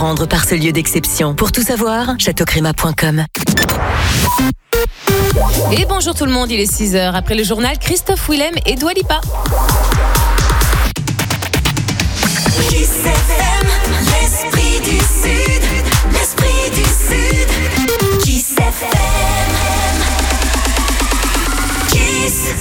prendre par ce lieu d'exception. Pour tout savoir, châteaucrémat.com. Et bonjour tout le monde, il est 6h. Après le journal, Christophe Willem et Dua Lipa. L'esprit du Sud, l'esprit du Sud. Kiss FM. Kiss.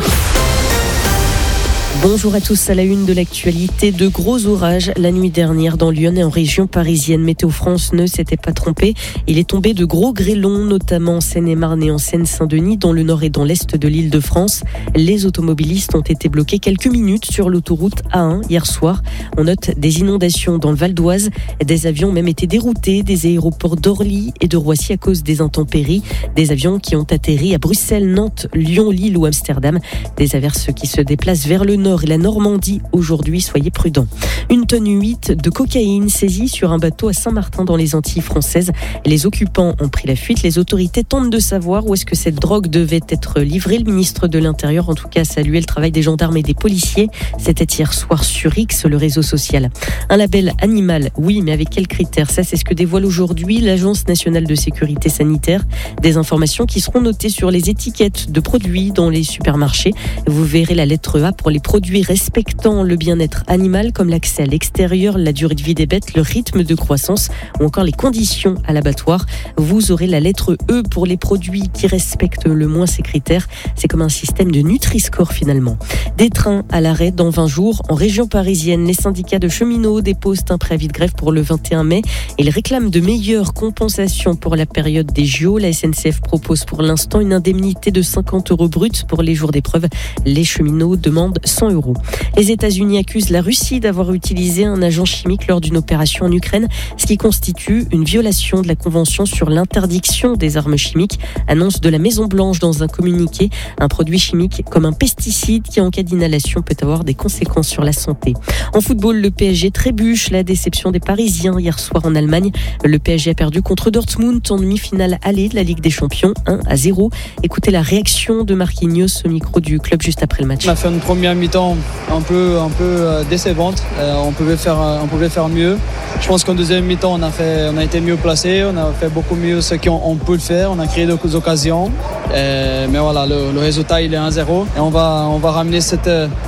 Bonjour à tous, à la une de l'actualité, de gros orages la nuit dernière dans Lyon et en région parisienne. Météo France ne s'était pas trompé. Il est tombé de gros grêlons, notamment en Seine-et-Marne et en Seine-Saint-Denis, dans le nord et dans l'est de l'Île-de-France. Les automobilistes ont été bloqués quelques minutes sur l'autoroute A1 hier soir. On note des inondations dans le Val d'Oise. Des avions ont même été déroutés des aéroports d'Orly et de Roissy à cause des intempéries. Des avions qui ont atterri à Bruxelles, Nantes, Lyon, Lille ou Amsterdam. Des averses qui se déplacent vers le nord et la Normandie aujourd'hui, soyez prudents. 1,8 tonne de cocaïne saisie sur un bateau à Saint-Martin dans les Antilles françaises. Les occupants ont pris la fuite. Les autorités tentent de savoir où est-ce que cette drogue devait être livrée. Le ministre de l'Intérieur, en tout cas, a salué le travail des gendarmes et des policiers. C'était hier soir sur X, le réseau social. Un label animal, oui, mais avec quels critères? Ça, c'est ce que dévoile aujourd'hui l'Agence nationale de sécurité sanitaire. Des informations qui seront notées sur les étiquettes de produits dans les supermarchés. Vous verrez la lettre A pour les produits respectant le bien-être animal, comme l'accès à l'extérieur, la durée de vie des bêtes, le rythme de croissance ou encore les conditions à l'abattoir. Vous aurez la lettre E pour les produits qui respectent le moins ces critères. C'est comme un système de Nutri-Score finalement. Des trains à l'arrêt dans 20 jours. En région parisienne, les syndicats de cheminots déposent un préavis de grève pour le 21 mai. Ils réclament de meilleures compensations pour la période des JO. La SNCF propose pour l'instant une indemnité de 50 € bruts pour les jours d'épreuve. Les cheminots demandent 100 €. Les États-Unis accusent la Russie d'avoir utilisé un agent chimique lors d'une opération en Ukraine, ce qui constitue une violation de la Convention sur l'interdiction des armes chimiques, annonce de la Maison-Blanche dans un communiqué. Un produit chimique comme un pesticide qui, en cas d'inhalation, peut avoir des conséquences sur la santé. En football, le PSG trébuche, la déception des Parisiens hier soir en Allemagne. Le PSG a perdu contre Dortmund en demi-finale aller de la Ligue des Champions, 1-0. Écoutez la réaction de Marquinhos au micro du club juste après le match. On a fait une première mi-temps un peu décevante. On pouvait faire mieux. Je pense qu'en deuxième mi-temps, on a été mieux placé. On a fait beaucoup mieux ce qu'on peut le faire. On a créé d'autres occasions. Mais voilà, le résultat, il est 1-0. Et on va ramener cette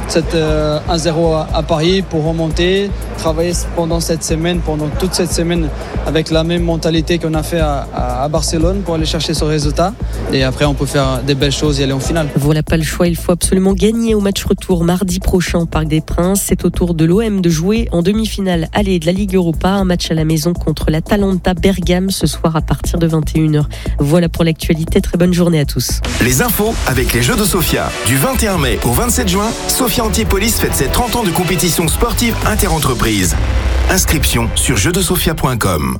1-0 à Paris pour remonter, travailler pendant toute cette semaine avec la même mentalité qu'on a fait à Barcelone pour aller chercher ce résultat. Et après, on peut faire des belles choses et aller en finale. Voilà, pas le choix. Il faut absolument gagner au match retour mardi prochain au Parc des Princes. C'est au tour de l'OM de jouer en demi-finale aller de la Ligue Europa. Un match à la maison contre l'Atalanta Bergame ce soir à partir de 21h. Voilà pour l'actualité. Très bonne journée à tous. Les infos avec les Jeux de Sofia. Du 21 mai au 27 juin, Sofia Antipolis fête ses 30 ans de compétition sportive interentreprises. Inscription sur jeudesofia.com.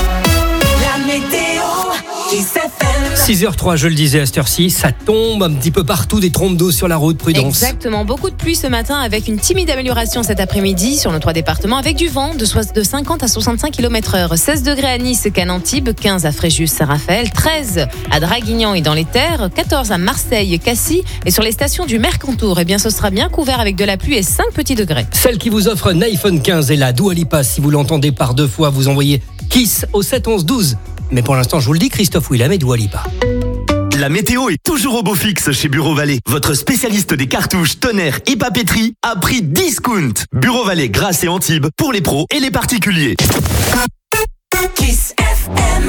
La météo, Kiss FM. 6h03, je le disais à cette heure-ci, ça tombe un petit peu partout, des trompes d'eau sur la route, prudence. Exactement, beaucoup de pluie ce matin avec une timide amélioration cet après-midi sur nos 3 départements avec du vent de 50 à 65 km/h. 16 degrés à Nice, Cannes-Antibes, 15 à Fréjus, Saint-Raphaël, 13 à Draguignan et dans les Terres, 14 à Marseille, Cassis et sur les stations du Mercantour. Eh bien, ce sera bien couvert avec de la pluie et 5 petits degrés. Celle qui vous offre un iPhone 15 est la Dua Lipa. Si vous l'entendez par 2 fois, vous envoyez Kiss au 7 11 12. Mais pour l'instant, je vous le dis, Christophe Willem et Dua Lipa. La météo est toujours au beau fixe chez Bureau Vallée. Votre spécialiste des cartouches, tonnerres et papeterie à prix discount. Bureau Vallée, Grasse et Antibes pour les pros et les particuliers. Kiss FM.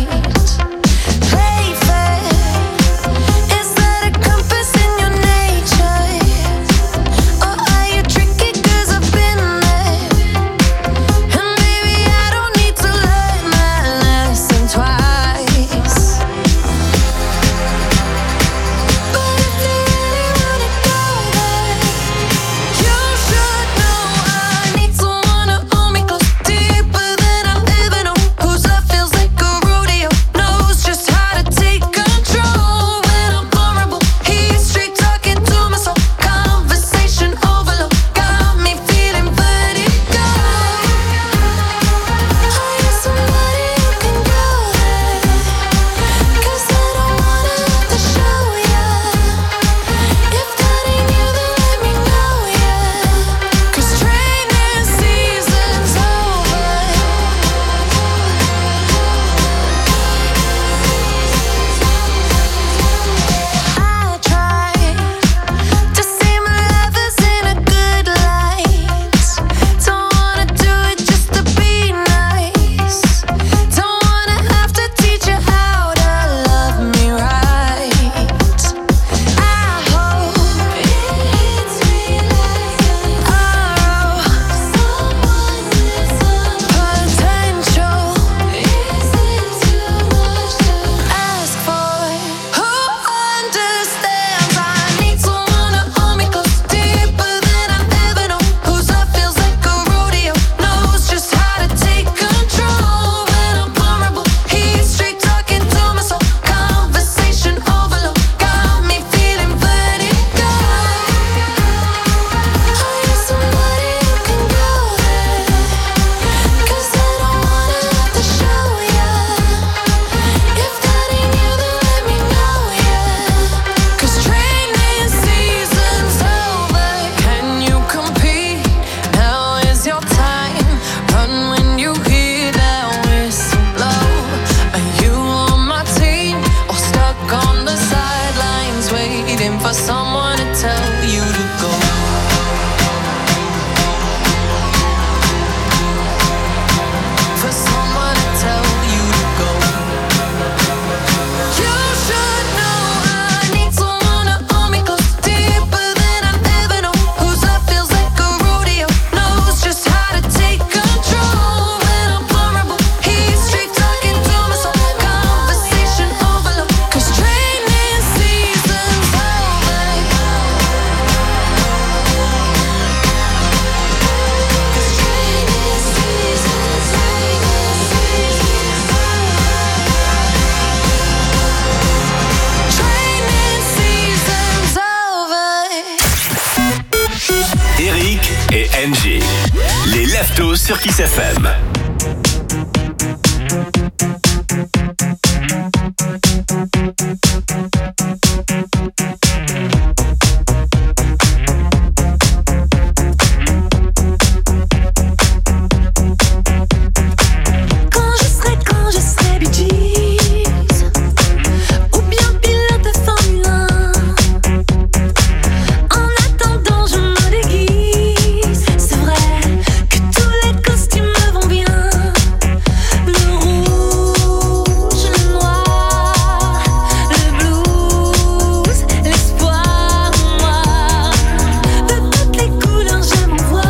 Is that a compass in your nature? tell you to go. For someone to tell you to go. You should know I need someone to hold me close, deeper than I've ever known. Whose love feels like a rodeo, knows just how to take control. When I'm vulnerable, he's straight talking to my soul. Conversation overload, 'cause training season's over. Training season's over. Eric et Angie. Les Leftos sur Kiss FM. Quand je serai Bee Gees, ou bien pilote de Formule 1. En attendant, je me déguise. C'est vrai que tous les costumes me vont bien. Le rouge, le noir, le blues, l'espoir en moi. De toutes les couleurs, j'aime en voir.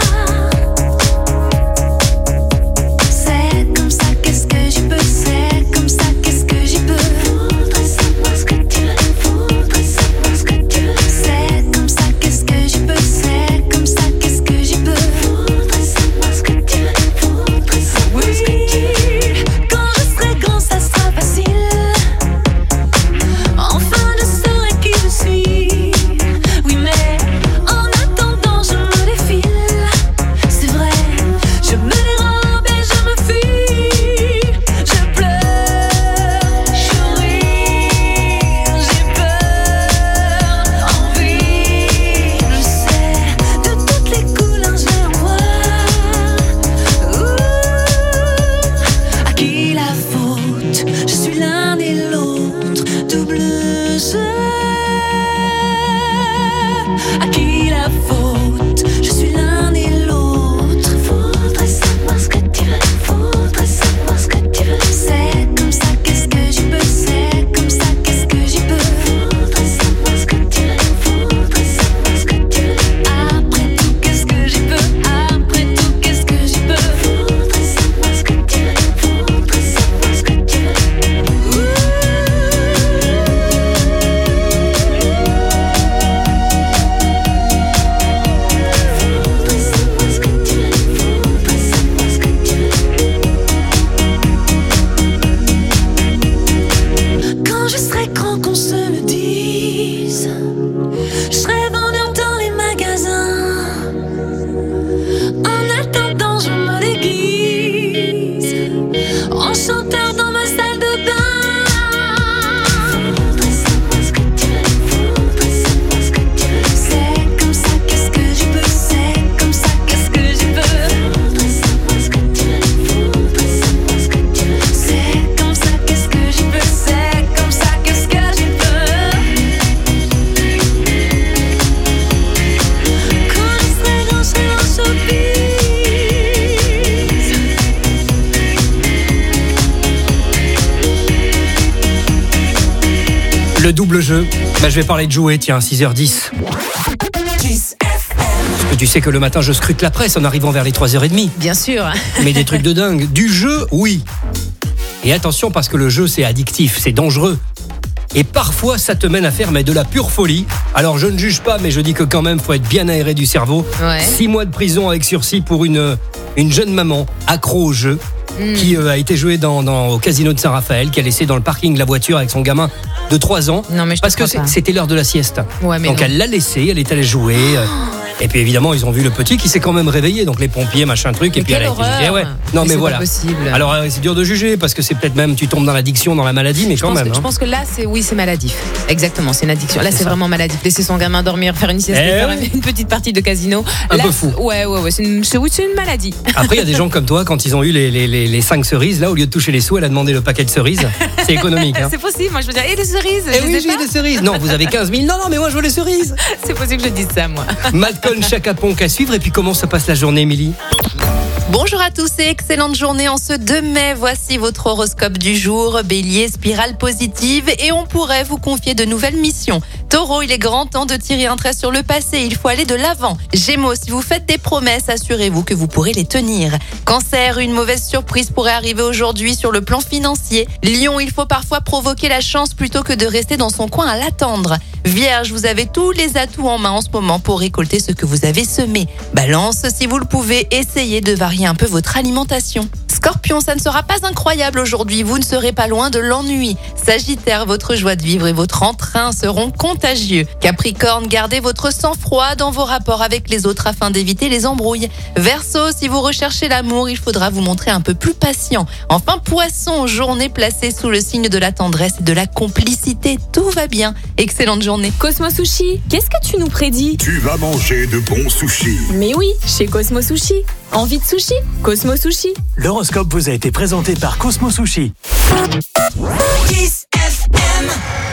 C'est comme ça, qu'est-ce que j'y peux? C'est comme ça, qu'est-ce que j'y peux? Faudrait savoir ce que tu veux. Faudrait savoir ce que tu veux. C'est comme ça, qu'est-ce que j'y peux? C'est comme ça, qu'est-ce que j'y peux? Faudrait savoir ce que tu veux. Faudrait savoir ce que tu veux. Quand je serai grand, ça sera facile. Enfin, je saurai qui je suis. Oui, mais en attendant, je me défile. C'est vrai, je me dérobe et je me fuis. Je pleure, je ris, j'ai peur, envie. Je sais, de toutes les couleurs, je vais en voir. À qui la faute? Je suis l'un et l'autre, double jeu. À qui la faute? Je suis l'un et l'autre. Faudrait savoir ce que tu veux. Faudrait savoir ce que tu veux. C'est comme ça, qu'est-ce que j'y peux? C'est comme ça, qu'est-ce que j'y peux? Faudrait savoir ce que tu veux. Faudrait savoir ce que tu veux. Après tout, qu'est-ce que j'y peux? Après tout, qu'est-ce que j'y peux? Faudrait savoir ce que tu veux. Faudrait savoir ce que tu veux. Faudrait savoir ce que tu veux. Faudrait savoir ce que tu veux. Quand je serai grand, qu'on se le dise. Je serai vendeur dans les magasins. En attendant, je me déguise en chanteur dans ma salle de bain. Faudrait savoir ce que tu veux. Faudrait savoir ce que tu veux. C'est comme ça, qu'est-ce que j'y peux? C'est comme ça, qu'est-ce que j'y peux? Faudrait savoir ce que tu veux. Faudrait savoir ce que tu veux. C'est comme ça, qu'est-ce que j'y peux? C'est comme ça, qu'est-ce que j'y peux? Quand je serai grand, je serai en showbiz. Le double jeu. Je vais parler de jouer, tiens, 6h10. Kiss FM. Parce que tu sais que le matin, je scrute la presse en arrivant vers les 3h30. Bien sûr. Mais des trucs de dingue. Du jeu, oui. Et attention, parce que le jeu, c'est addictif, c'est dangereux. Et parfois, ça te mène à faire de la pure folie. Alors, je ne juge pas, mais je dis que quand même, faut être bien aéré du cerveau. Ouais. 6 mois de prison avec sursis pour une jeune maman accro au jeu. Qui a été jouée au casino de Saint-Raphaël, qui a laissé dans le parking la voiture avec son gamin de 3 ans. Non, mais je te parce que crois pas. c'était l'heure de la sieste. Ouais, mais donc non. elle l'a laissé, elle est allée jouer. Et puis évidemment, ils ont vu le petit qui s'est quand même réveillé, donc les pompiers, machin truc. Mais et puis quelle elle a été horreur. jugée. Ouais. Non, mais c'est voilà. pas possible. Alors c'est dur de juger parce que c'est peut-être même tu tombes dans l'addiction, dans la maladie, mais Je pense que là, c'est maladif. Exactement, c'est une addiction. Là, c'est vraiment maladif. Laisser son gamin dormir, faire une sieste, faire une petite partie de casino. Un Là, peu fou. Ouais, c'est une maladie. Après, il y a des gens comme toi, quand ils ont eu les 5 cerises, là, au lieu de toucher les sous, elle a demandé le paquet de cerises. C'est économique. Hein. C'est possible. Moi, je veux dire, et les cerises. Eh je oui, sais j'ai pas. des cerises. Non, vous avez 15 000. Non, mais moi, je veux les cerises. C'est possible que je dise ça, moi. Malcolm Chacapon à suivre. Et puis, comment se passe la journée, Émilie? Bonjour à tous et excellente journée en ce 2 mai. Voici votre horoscope du jour. Bélier, spirale positive et on pourrait vous confier de nouvelles missions. Taureau, il est grand temps de tirer un trait sur le passé. Il faut aller de l'avant. Gémeaux, si vous faites des promesses, assurez-vous que vous pourrez les tenir. Cancer, une mauvaise surprise pourrait arriver aujourd'hui sur le plan financier. Lion, il faut parfois provoquer la chance plutôt que de rester dans son coin à l'attendre. Vierge, vous avez tous les atouts en main en ce moment pour récolter ce que vous avez semé. Balance, si vous le pouvez, essayez de varier un peu votre alimentation. Scorpion, ça ne sera pas incroyable aujourd'hui, vous ne serez pas loin de l'ennui. Sagittaire, votre joie de vivre et votre entrain seront contagieux. Capricorne, gardez votre sang-froid dans vos rapports avec les autres afin d'éviter les embrouilles. Verseau, si vous recherchez l'amour, il faudra vous montrer un peu plus patient. Enfin, Poisson, journée placée sous le signe de la tendresse et de la complicité. Tout va bien. Excellente journée. Cosmo Sushi, qu'est-ce que tu nous prédis? Tu vas manger de bons sushis. Mais oui, chez Cosmo Sushi. Envie de sushi? Cosmo Sushi. L'horoscope vous a été présenté par Cosmo Sushi. Kiss FM.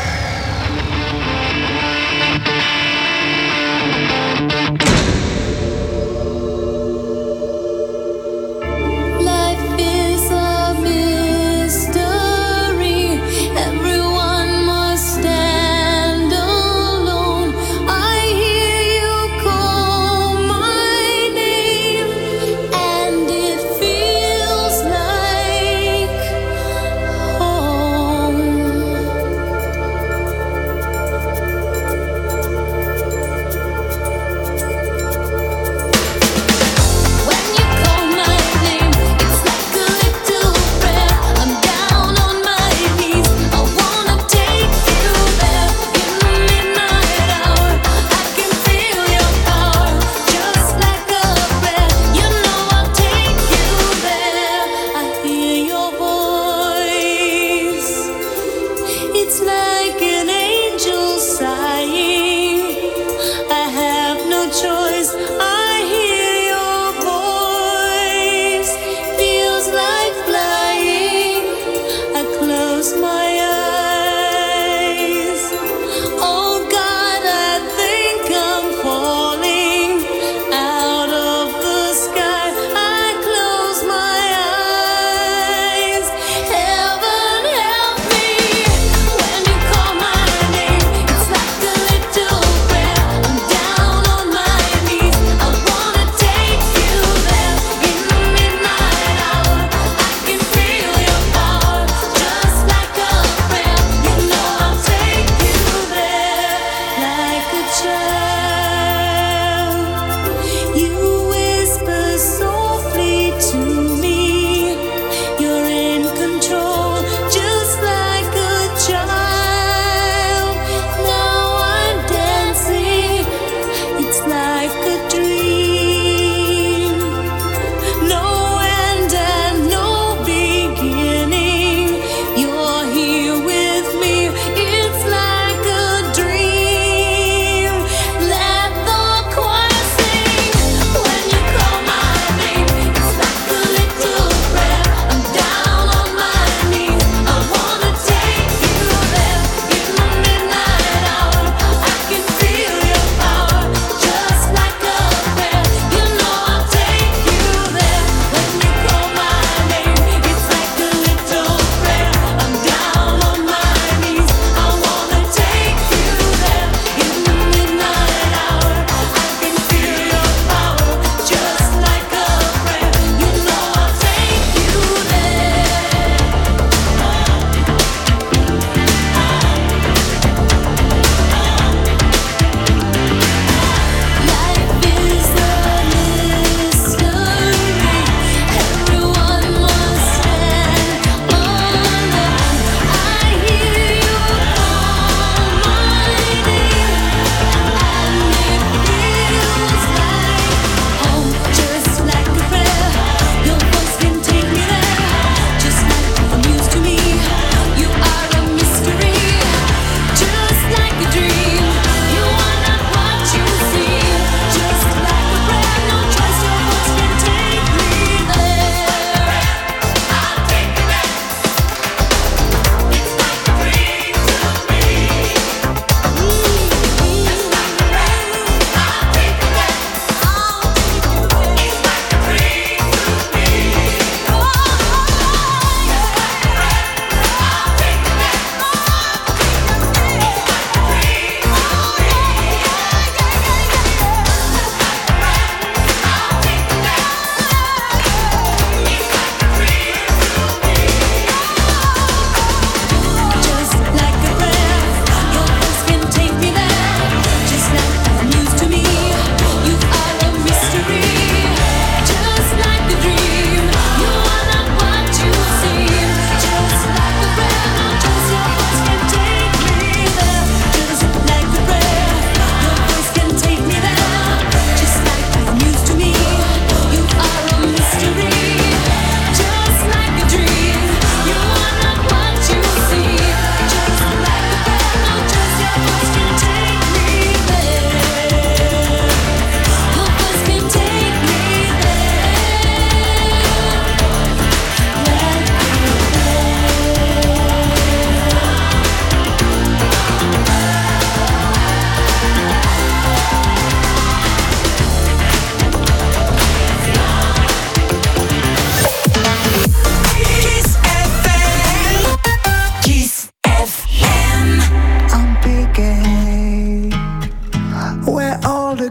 Life is a mystery. Everyone must stand alone. I hear you call my name, and it feels like home.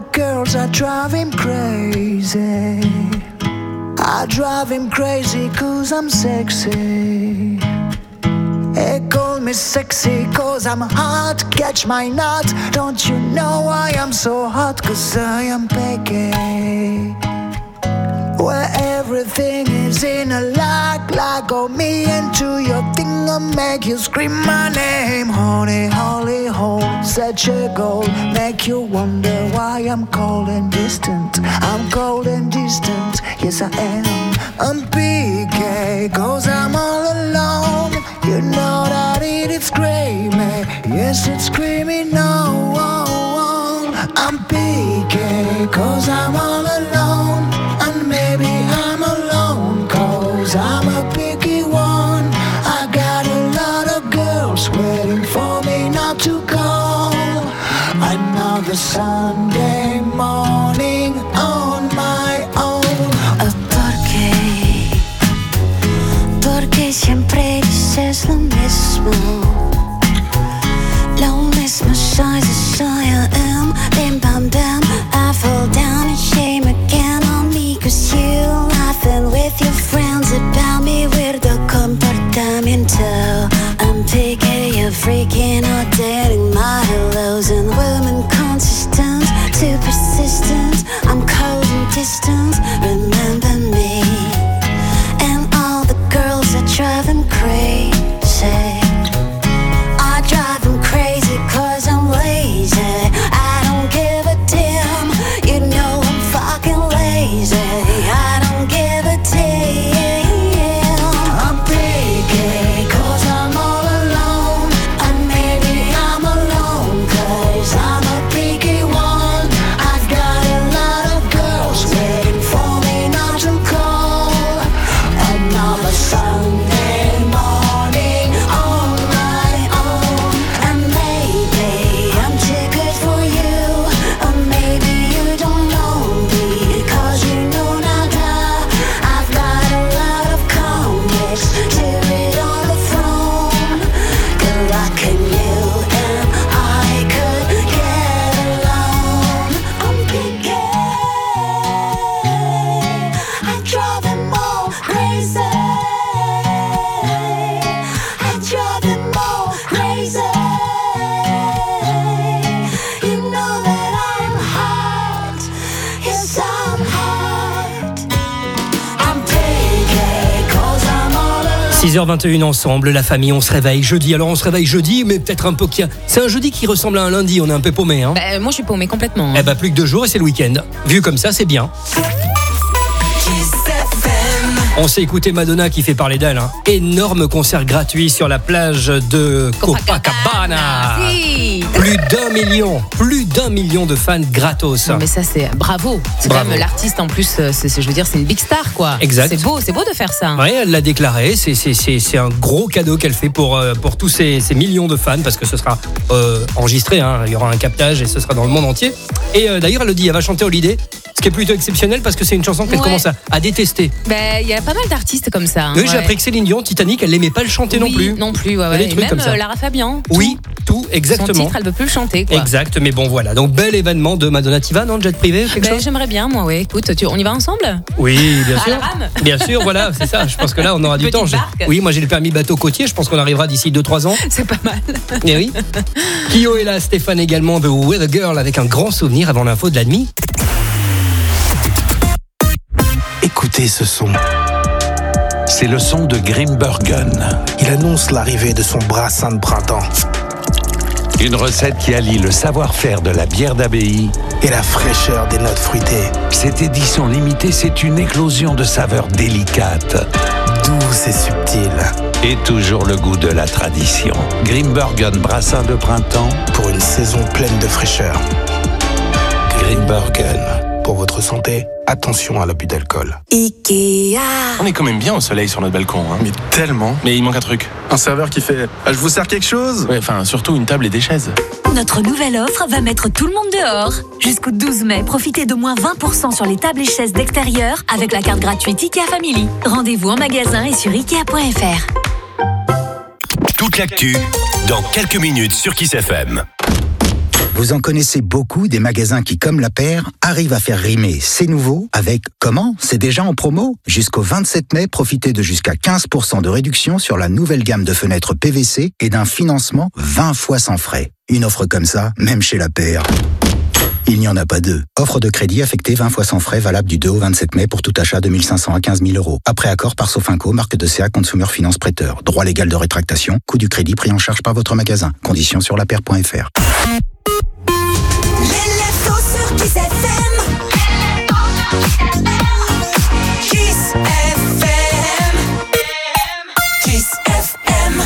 the girls I drive him crazy. I drive him crazy 'cause I'm sexy. They call me sexy 'cause I'm hot. Catch my nut. Don't you know I am so hot? 'Cause I am picky. Where everything is in a lag, go me into your thing and make you scream my name. Honey, holy hole, such a goal. Make you wonder why I'm cold and distant. I'm cold and distant, yes I am. I'm PK, 'cause I'm all alone. You know that it's screaming, yes it's screaming no. I'm PK, 'cause I'm all alone. And maybe I'm alone, 'cause I'm a picky one. I got a lot of girls waiting for me not to call. Another Sunday morning on my own. Porque siempre dices lo mismo. Lo mismo size as I am. Bim bam bam, I fall down and shame again on me. 'Cause you laughing with your friends about me. Weirdo comportamiento. I'm picky, you're freaking out, dating my hellos. And women consistent, too persistent. I'm cold and distant, remember me. And all the girls that drive them crazy. I drive them crazy 'cause I'm lazy. I don't give a damn, you know I'm fucking lazy. I don't give a damn. I'm picky 'cause I'm all alone. And maybe I'm alone 'cause I'm a picky one. I've got a lot of girls waiting for me not to call. Another Sunday morning on my own. And maybe I'm too good for you. Or maybe you don't know me 'cause you know nada. I've got a lot of comics to read on the phone. Good luck in you and I could get alone. I'm picky. I drive them all crazy. I drive them all crazy. You know that I'm hot. Yes, I'm hot. I'm picky 'cause I'm all alone. 6h21 ensemble, la famille, on se réveille jeudi. Alors on se réveille jeudi, mais peut-être un peu... C'est un jeudi qui ressemble à un lundi, on est un peu paumé. Hein. Moi je suis paumé complètement. Eh ben plus que 2 jours et c'est le week-end. Vu comme ça, c'est bien. On s'est écouté Madonna qui fait parler d'elle. Hein. Énorme concert gratuit sur la plage de Copacabana. Si. Plus d'un million de fans gratos. Non, mais ça c'est bravo. C'est Bravo. quand même l'artiste en plus. Je veux dire, c'est une big star quoi. Exact. C'est beau de faire ça. Ouais, elle l'a déclaré. C'est un gros cadeau qu'elle fait pour tous ces millions de fans parce que ce sera enregistré. Hein. Il y aura un captage et ce sera dans le monde entier. Et d'ailleurs, elle le dit, elle va chanter Holiday. Ce qui est plutôt exceptionnel parce que c'est une chanson qu'elle commence à détester. Il y a pas mal d'artistes comme ça. Hein, oui, j'ai appris que Céline Dion, Titanic, elle n'aimait pas le chanter non plus. Non plus, ouais. Des trucs même comme ça. Lara Fabian. Oui, tout, exactement. Son titre, elle veut plus le chanter, quoi. Exact, mais bon, voilà. Donc, bel événement de Madonna. T'y vas, non, jet privé, quelque chose? J'aimerais bien, moi, ouais. Écoute, on y va ensemble? Oui, bien sûr. À la rame. Bien sûr, voilà, c'est ça. Je pense que là, on aura du temps. Oui, moi, j'ai le permis bateau côtier. Je pense qu'on arrivera d'ici 2-3 ans. C'est pas mal. Et oui. Kyo est là, Stéphane également, de Weather Girl, avec un grand souvenir avant l'info de la nuit. Écoutez ce son. C'est le son de Grimbergen. Il annonce l'arrivée de son brassin de printemps. Une recette qui allie le savoir-faire de la bière d'abbaye et la fraîcheur des notes fruitées. Cette édition limitée, c'est une éclosion de saveurs délicates. Douce et subtile. Et toujours le goût de la tradition. Grimbergen brassin de printemps. Pour une saison pleine de fraîcheur. Grimbergen. Pour votre santé, attention à l'abus d'alcool. Ikea. On est quand même bien au soleil sur notre balcon. Hein. Mais tellement. Mais il manque un truc. Un serveur qui fait « Je vous sers quelque chose ?» Ouais, enfin, surtout une table et des chaises. Notre nouvelle offre va mettre tout le monde dehors. Jusqu'au 12 mai, profitez de moins 20% sur les tables et chaises d'extérieur avec la carte gratuite Ikea Family. Rendez-vous en magasin et sur Ikea.fr. Toute l'actu, dans quelques minutes sur Kiss FM. Vous en connaissez beaucoup des magasins qui, comme La Paire, arrivent à faire rimer c'est nouveau avec comment c'est déjà en promo. Jusqu'au 27 mai, profitez de jusqu'à 15% de réduction sur la nouvelle gamme de fenêtres PVC et d'un financement 20 fois sans frais. Une offre comme ça, même chez La Paire, il n'y en a pas deux. Offre de crédit affectée 20 fois sans frais, valable du 2 au 27 mai pour tout achat de 1 500 à 15 000 euros. Après accord par Sofinco, marque de CA Consumer Finance Prêteur. Droit légal de rétractation, coût du crédit pris en charge par votre magasin. Conditions sur lapaire.fr. Kiss FM. Kiss FM. Kiss FM.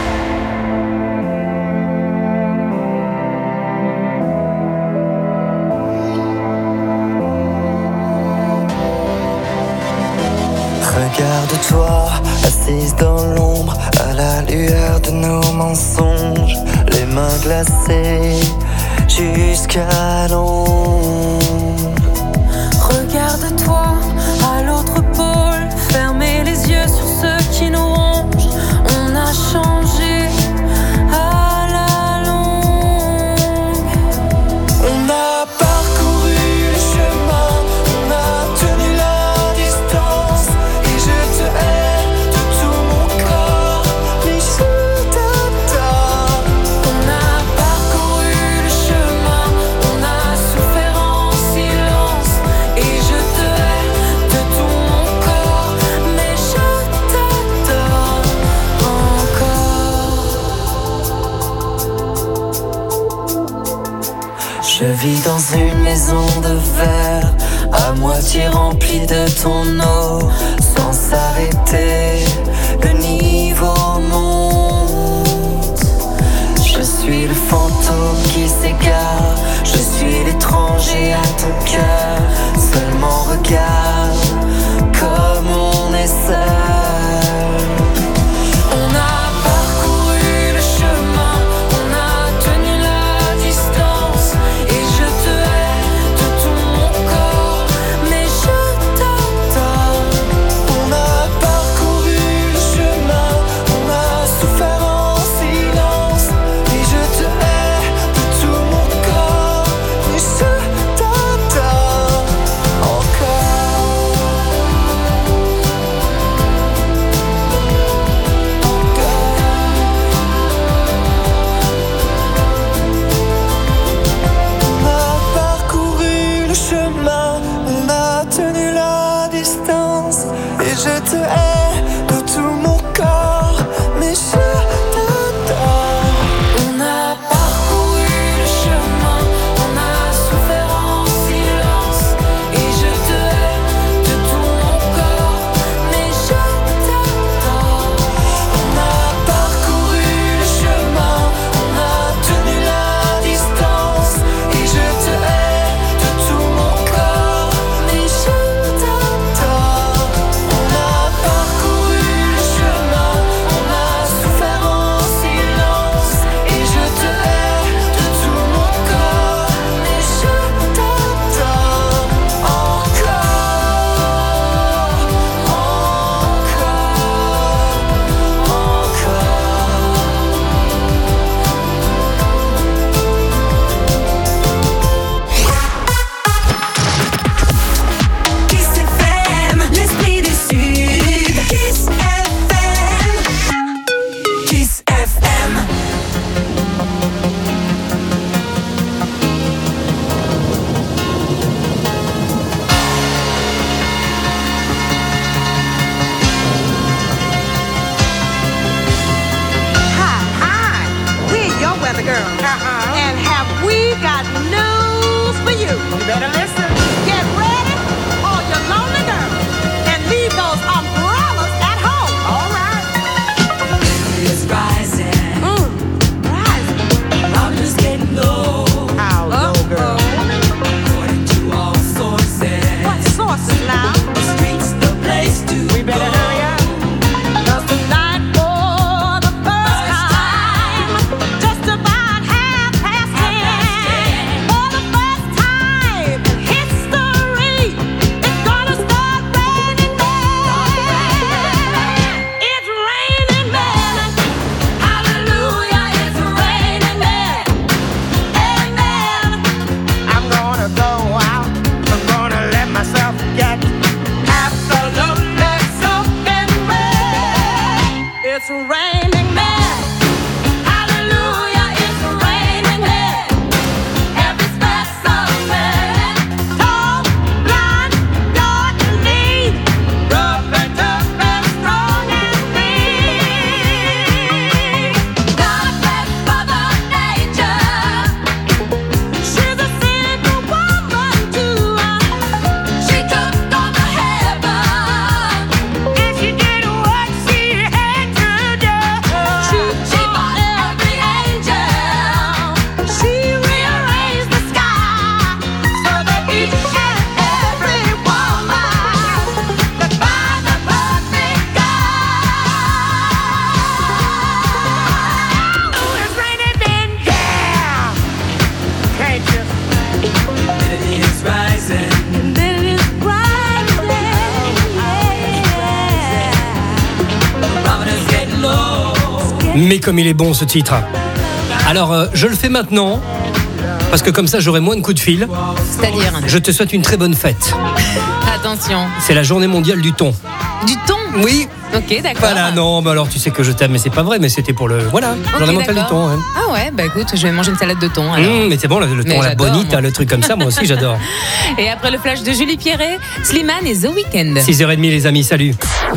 Regarde-toi, assise dans l'ombre, à la lueur de nos mensonges, les mains glacées jusqu'à l'ombre. Regarde-toi à l'autre pôle, fermez les yeux sur ceux qui nous rongent. On a changé à la longue. On a parcouru le chemin, on a tenu la distance, et je te hais de tout mon corps, mais je t'adore. On a parcouru le chemin, on a souffert en silence, et je te hais de tout mon corps, mais je t'adore encore. Je vis dans une maison de verre, à moitié remplie de ton eau, sans s'arrêter, le niveau monte. Je suis le fantôme qui s'égare, je suis l'étranger à ton cœur. Seulement regarde comme on est seul. On a parcouru le chemin, on a tenu la distance, et je te hais de tout mon corps, mais je t'adore. On a parcouru le chemin, on a souffert en silence, et je te hais de tout mon corps, mais je t'adore encore. On a parcouru le chemin, on a tenu la distance, et je te hais de tout mon corps, mais je t'adore. On a parcouru le chemin, on a souffert en silence, et je te hais de tout mon corps, mais je t'adore. On a parcouru le chemin, on a tenu la distance, et je te hais de tout mon corps, mais je t'adore. On a parcouru gonna go out. I'm gonna let myself get absolutely soaking wet. It's raining men. Hallelujah, it's raining men. Every specimen, tall, blind, dark and neat, rough and tough and strong and mean. God bless Mother Nature. She's a single woman too. She took over heaven, and she did what she had to do. She bought every angel. She rearranged the sky so that each and every woman could find the perfect guy. Oh, it's raining men, yeah. Can't you? Humidity is rising. Humidity is rising. The barometer's getting low. Mais comme il est bon ce titre. Alors, je le fais maintenant, parce que comme ça j'aurai moins de coups de fil. C'est-à-dire, Je te souhaite une très bonne fête. attention, C'est la journée mondiale du thon. du thon. Oui. Ok, d'accord. Voilà, non, bah alors tu sais que je t'aime, mais c'est pas vrai, mais c'était pour le. Voilà, Ok, journée mondiale du d'accord. thon. Hein. Ah ouais, bah écoute, je vais manger une salade de thon. alors. Mais c'est bon, le Mais thon, la j'adore, bonite, moi. le truc comme ça, moi aussi j'adore. Et après le flash de Julie Pierret, Slimane et The Weeknd. 6h30 les amis, salut.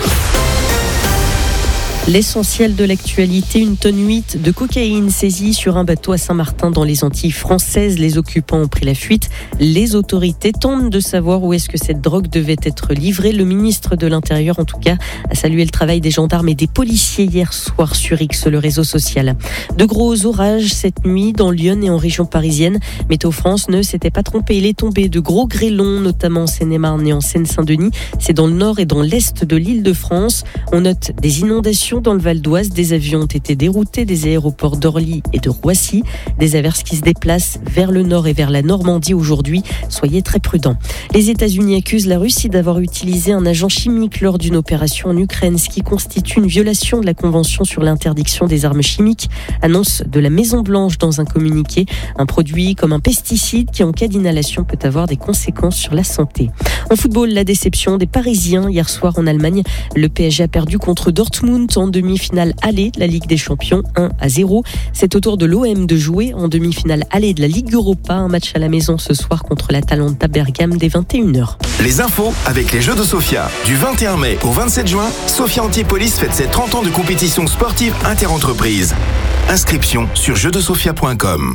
L'essentiel de l'actualité, une tonne 8 de cocaïne saisie sur un bateau à Saint-Martin dans les Antilles françaises. Les occupants ont pris la fuite. Les autorités tentent de savoir où est-ce que cette drogue devait être livrée. Le ministre de l'Intérieur, en tout cas, a salué le travail des gendarmes et des policiers hier soir sur X, le réseau social. De gros orages cette nuit dans Lyon et en région parisienne. Météo France ne s'était pas trompé. Il est tombé de gros grêlons, notamment en Seine-et-Marne et en Seine-Saint-Denis. C'est dans le nord et dans l'est de l'Île-de-France. On note des inondations dans le Val d'Oise. Des avions ont été déroutés des aéroports d'Orly et de Roissy. Des averses qui se déplacent vers le nord et vers la Normandie aujourd'hui. Soyez très prudents. Les États-Unis accusent la Russie d'avoir utilisé un agent chimique lors d'une opération en Ukraine, ce qui constitue une violation de la Convention sur l'interdiction des armes chimiques. Annonce de la Maison-Blanche dans un communiqué. Un produit comme un pesticide qui, en cas d'inhalation, peut avoir des conséquences sur la santé. En football, la déception des Parisiens. Hier soir en Allemagne, le PSG a perdu contre Dortmund en demi-finale aller de la Ligue des Champions 1-0. C'est au tour de l'OM de jouer en demi-finale aller de la Ligue Europa. Un match à la maison ce soir contre l'Atalanta Bergame dès 21h. Les infos avec les Jeux de Sofia. Du 21 mai au 27 juin, Sofia Antipolis fête ses 30 ans de compétition sportive interentreprises. Inscription sur jeuxdesofia.com.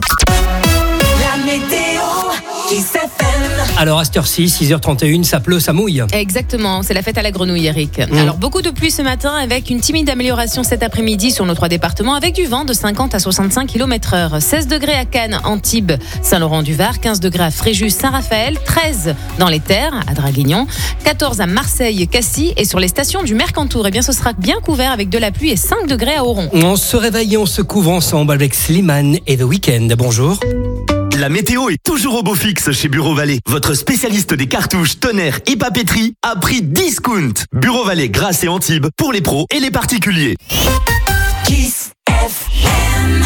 La météo, Alors à cette heure-ci, 6h31, ça pleut, ça mouille. Exactement, c'est la fête à la grenouille, Eric. Alors beaucoup de pluie ce matin avec une timide amélioration cet après-midi sur nos 3 départements avec du vent de 50 à 65 km/h. 16 degrés à Cannes, Antibes, Saint-Laurent-du-Var, 15 degrés à Fréjus, Saint-Raphaël, 13 dans les Terres, à Draguignan, 14 à Marseille, Cassis et sur les stations du Mercantour. Eh bien, ce sera bien couvert avec de la pluie et 5 degrés à Oron. On se réveille et on se couvre ensemble avec Slimane et The Weeknd. Bonjour. La météo est toujours au beau fixe chez Bureau Vallée. Votre spécialiste des cartouches, tonnerre et papeterie à prix discount. Bureau Vallée, Grasse et Antibes pour les pros et les particuliers. Kiss FM.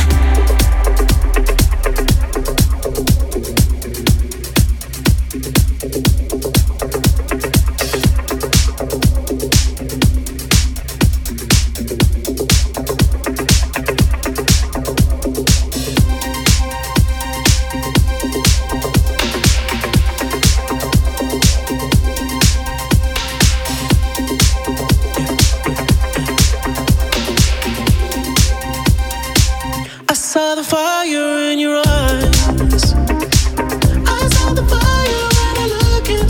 I saw the fire in your eyes. I saw the fire when I look in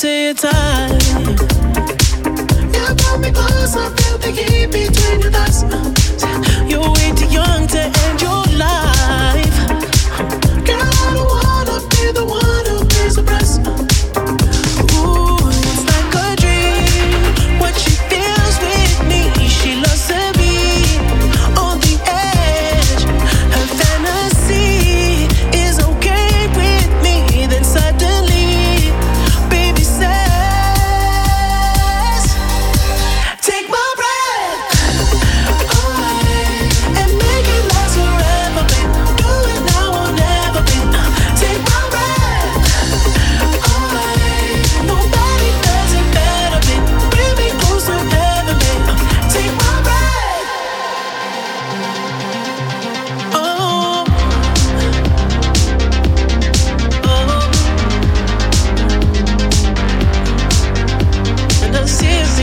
to your time. You pull me close, I feel the heat between your thighs. You're way too young to end your life. Girl, I don't wanna be the one who pays the price. Ooh, it's like a dream. What she feels with me, she loves to be on the edge. Her fantasy is okay with me. Then suddenly, baby says, take my breath away and make it last forever, babe. Do it now or never, babe. Take my breath away. Nobody does it better, babe. Bring me close to heaven, babe. Take my breath. Oh, and I see it.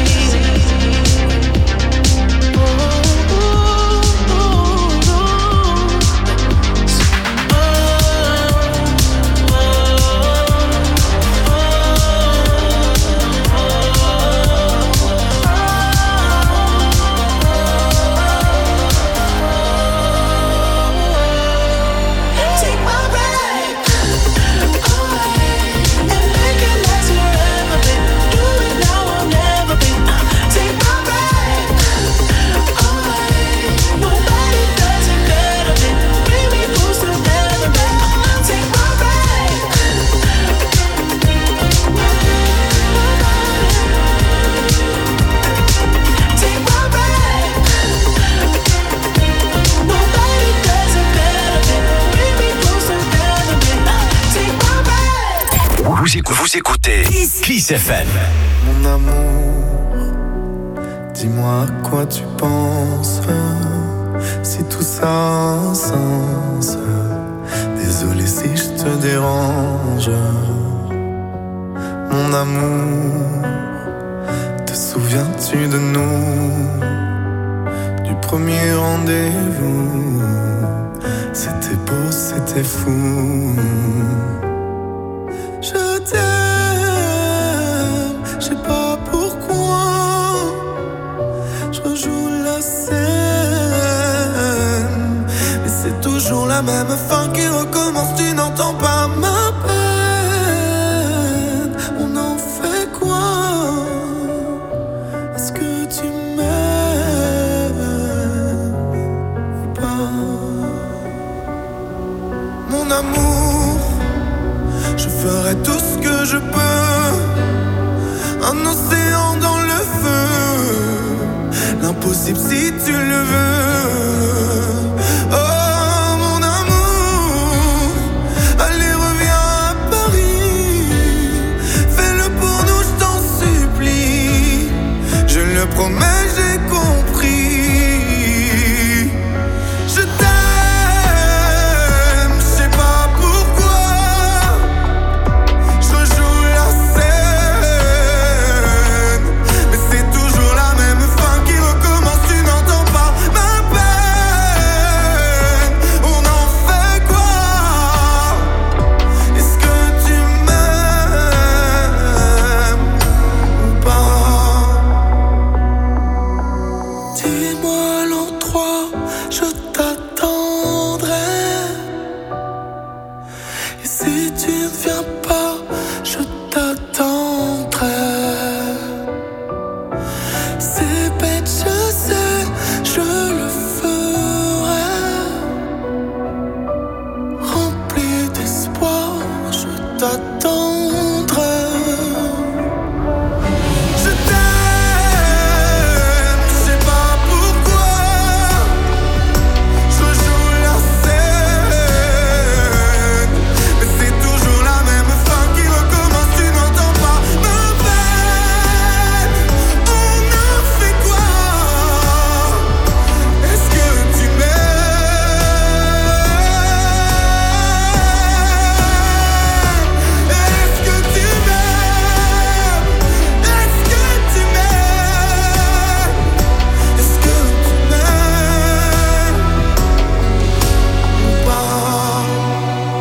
Take my breath away and make it last forever, babe. Do it now or never, babe. Take my breath away. Nobody does it better, babe. Bring me close to heaven, babe. Take my breath. Take my breath. Nobody does it better, babe. Bring me close to heaven, babe. Take my breath. Vous écoutez Kiss FM. Mon amour, dis-moi à quoi tu penses. Si tout ça a un sens. Désolé si je te dérange. Mon amour, te souviens-tu de nous? Du premier rendez-vous. C'était beau, c'était fou. Je t'aime, je sais pas pourquoi. Je rejoue la scène, mais c'est toujours la même fin qui recommence. Tu n'entends pas ma peine. On en fait quoi? Est-ce que tu m'aimes ou pas? Mon amour,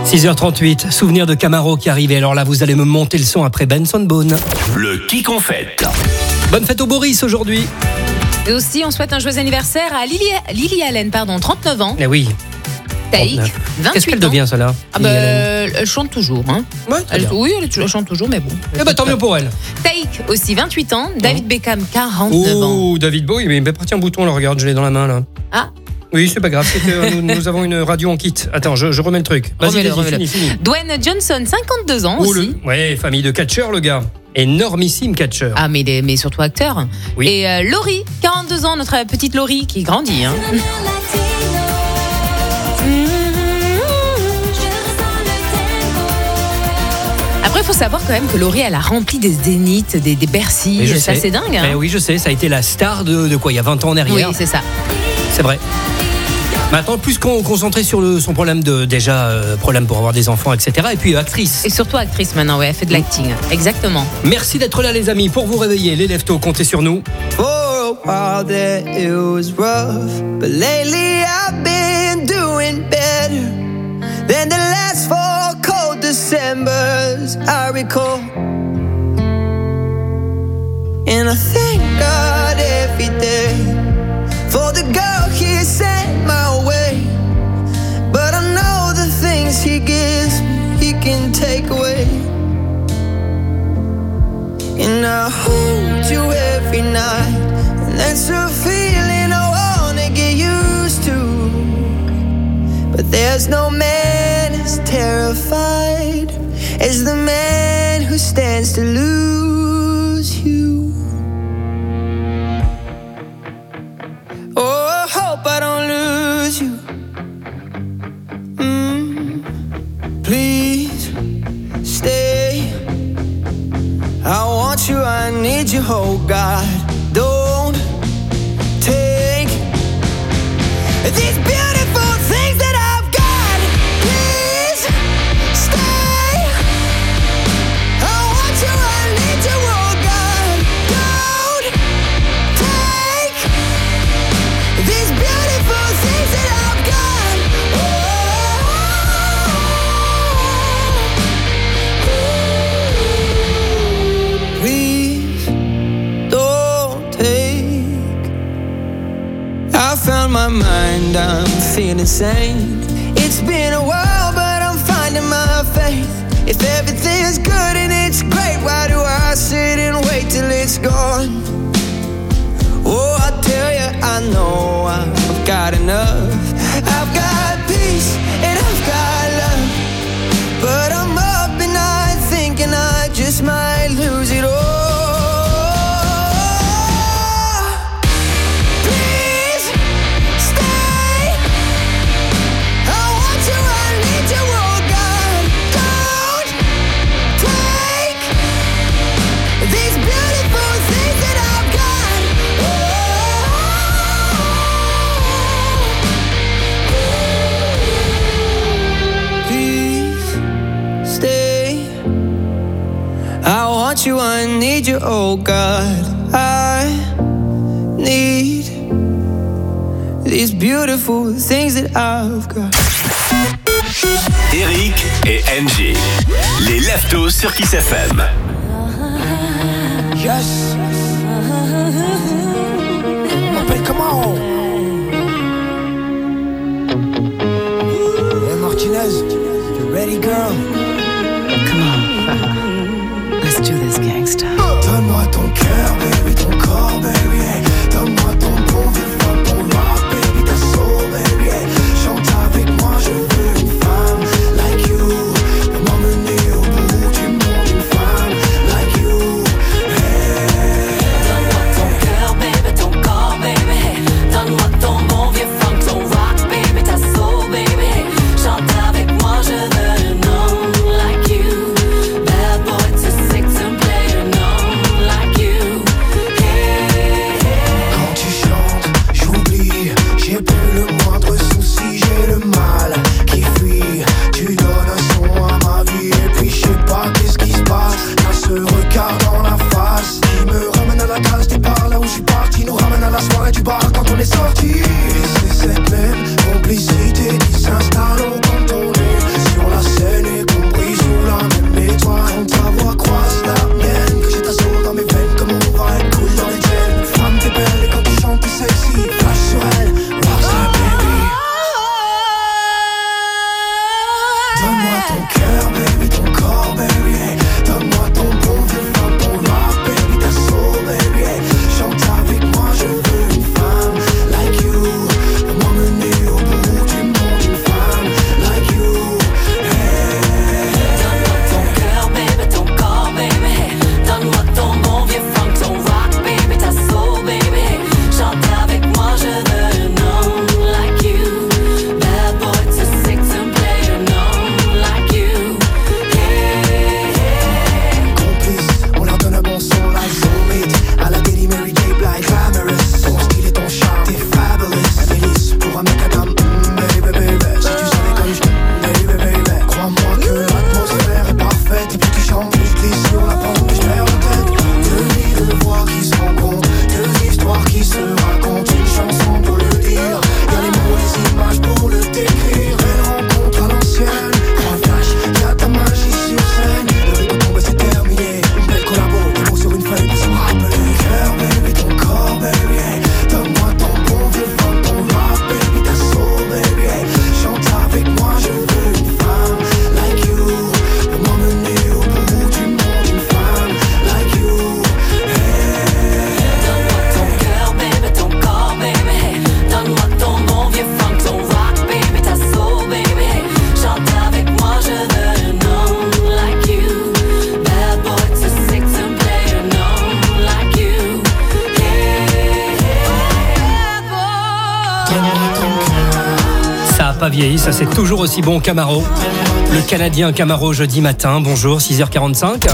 6h38, souvenir de Camaro qui arrivait. Alors là, vous allez me monter le son après Benson Boone. Le qui qu'on fête. Bonne fête au Boris aujourd'hui. Et aussi, on souhaite un joyeux anniversaire à Lily Allen, 39 ans. Eh oui. Taïk, 28 Qu'est-ce qu'elle devient, celle-là? Elle chante toujours. Hein. Ouais, elle chante toujours, mais bon. Eh ben, tant mieux pour elle. Taïk aussi, 28 ans. David Beckham, 49 ans. Oh, David Bowie, mais parti un bouton, là, regarde, je l'ai dans la main, là. Ah. Oui, c'est pas grave, nous avons une radio en kit. Attends, je remets le truc. Vas-y, fini. Dwayne Johnson, 52 ans aussi. Ouais, famille de catcheurs, le gars. Énormissime catcheur. Ah, mais surtout acteur. Oui. Et Laurie, 42 ans, notre petite Laurie qui grandit. Hein. Après, il faut savoir quand même que Laurie, elle a rempli des zéniths, des Bercy. Ça, c'est dingue. Hein. Oui, je sais, ça a été la star de quoi, il y a 20 ans en arrière. Oui, c'est ça. C'est vrai. Maintenant, plus concentré sur son problème problème pour avoir des enfants, etc. Et puis actrice. Et surtout actrice maintenant, ouais, elle fait de l'acting. Exactement. Merci d'être là, les amis, pour vous réveiller. Les Leftos, comptez sur nous. For a while there it was rough, but lately I've been doing better than the last 4 cold Decembers I recall. And I thank God every day for the girl he sent my way. But I know the things he gives me, he can take away. And I hold you every night, and that's a feeling I wanna get used to. But there's no man as terrified as the man who stands to lose you. Oh, I hope I don't lose you. Please stay. I want you, I need you, oh God. Don't take these beautiful things that I've got. Please stay. I want you, I need you, oh God. Don't take these beautiful things that I've got. Please don't take. I found my mind, I'm feeling sane. It's been a while, but I'm finding my faith. If everything's good and it's great, why do I sit and wait till it's gone? Oh, I tell you, I know I've got enough. I've got peace and I've got love, but I'm up and night thinking I just might lose it all. Please stay. I want you, I need you, oh God. Don't take these beautiful things that I've got. Please stay. I want you, I need you, oh God. I need these beautiful things that I've got. Eric et NG, les Leftos sur Kiss FM. Yes. Appelle comment? Hey Martinez, you ready, girl? Come on. Let's do this, gangsta. Donne-moi ton cœur, baby, ton corps, baby. Hey. Donne-moi ton bon vivant, ton rock, baby, ta soul, baby. Hey. Chante avec moi, je veux une femme like you. Pour m'emmener au bout du monde, une femme like you. Hey. Donne-moi ton cœur, baby, ton corps, baby. Donne-moi ton bon vieux funk, ton rock, baby, ta soul, baby. Chante avec moi, je veux un homme like you. Bad boy too sick to play an homme like you. Hey, hey. Quand tu chantes, j'oublie. J'ai plus le moindre souci, j'ai le mal qui fuit. Tu donnes un son à ma vie et puis je sais pas qu'est-ce qui se passe. T'as ce regard dans la face qui me ramène à la case départ, là où je suis parti. Nous ramène à la soirée du bar quand on est sorti. Et c'est cette même complicité qui s'installe au contourné sur la la scène, y compris sous la même étoile. Quand ta voix croise la mienne, que j'ai ta soul dans mes veines, comme on va être cool dans les chaînes. Femme t'es belle et quand tu chantes t'es sexy, flash sur elle, rockstar baby. Donne-moi ton cœur baby, ton corps baby, hey. Donne-moi ton bon vieux fun, ton rock baby, ta soul baby, hey. Chante avec moi, je veux une femme like you. Pour m'emmener au bout du monde, une femme like you, hey. Donne-moi ton cœur baby, ton corps baby, hey. Donne-moi ton bon vieux funk, ton rock baby, ta soul baby, hey. Chante avec moi, je veux un homme like you. Bad boy to six and play an homme like you, hey. Complice, on leur donne un bon son like soulmate. À la Daily Mary J. Blige, glamorous. Ton style et ton charme, t'es fabulous. Délice pour un mec à dame, baby, baby. Si tu savais comme je baby, baby. Crois-moi que l'atmosphère est parfaite. Et puis tu chantes, je glisse sur la pente, je perds la tête. Deux vies, deux voix qui se rencontrent, deux histoires qui se racontent. Une chanson pour le dire, y'a les mots, les images pour le décrire. Belle rencontre à l'ancienne, un flash, y'a ta magie sur scène. Le rythme tombe et c'est terminé. Une belle collabo, des mots sur une feuille pour se rappeler. Cœur baby, ton corps baby, hey. Donne-moi ton bon vieux fun, ton rock baby, ta soul baby, hey. Chante avec moi, je veux une femme like you. Pour m'emmener au bout du monde, une femme like you, hey. Donne-moi ton cœur baby, ton corps baby, hey. Donne-moi ton bon vieux funk, ton rock baby, ta soul baby, hey. Chante avec moi, je veux un homme like you. Bad boy to six and play an homme like you, Ça a pas vieilli, ça c'est toujours aussi bon Camaro. Le Canadien Camaro jeudi matin, bonjour, 6h45.